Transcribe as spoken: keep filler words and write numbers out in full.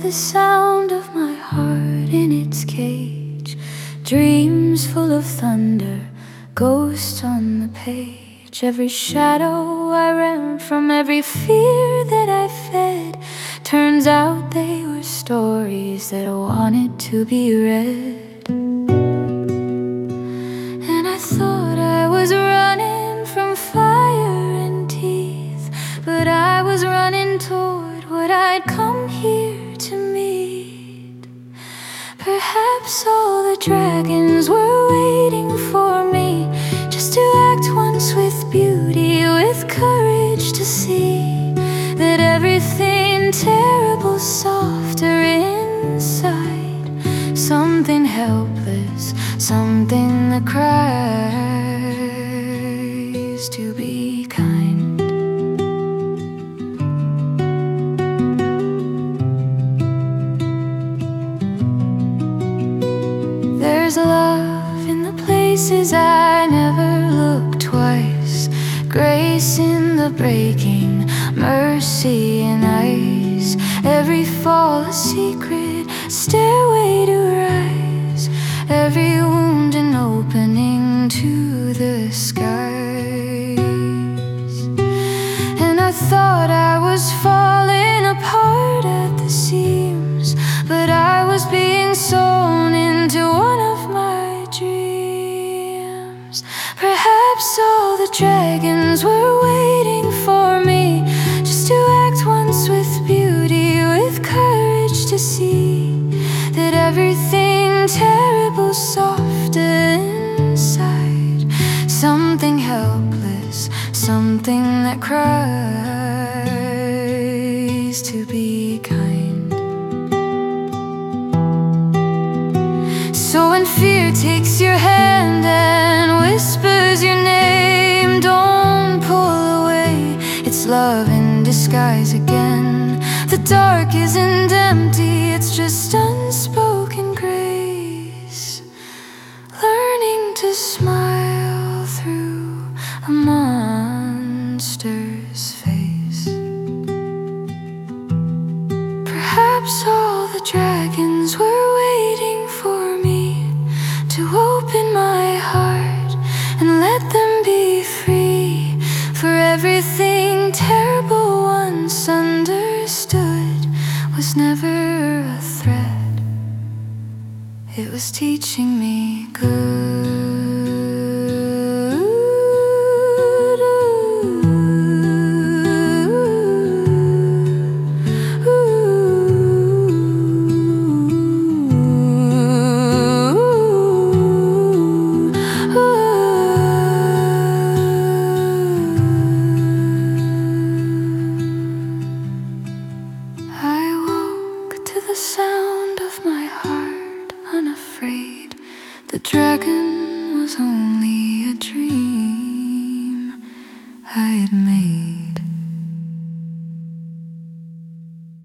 the sound of my heart in its cage. Dreams full of thunder, ghosts on the page. Every shadow I ran from, every fear that I fed, turns out they were stories that wanted to be read. And I thought I was running from fire and teeth, but I was running toward what I'd come here to meet. Perhaps all the dragons were waiting for me, just to act once with beauty, with courage to see that everything terrible softer inside. Something helpless, something that cries to be kind. There's love in the places I never looked twice, grace in the breaking, mercy in ice. Every fall a secret stairway to rise, every wound an opening to the skies. And I thought I was falling apart at the seams, but I was being sewn into one of my dreams. Perhaps all the dragons were waiting for me, just to act once with beauty, with courage to see that everything terrible softer inside. Something helpless, something that cries to be kind. So when fear takes your hand and whispers your name, don't pull away, it's love in disguise again. The dark isn't empty, it's just unspoken grace, learning to smile through a monster's face. Perhaps all the dragons were waiting for me to open my heart and let them be free. For everything terrible once understood was never a threat, it was teaching me good. The sound of my heart, unafraid. The dragon was only a dream I'd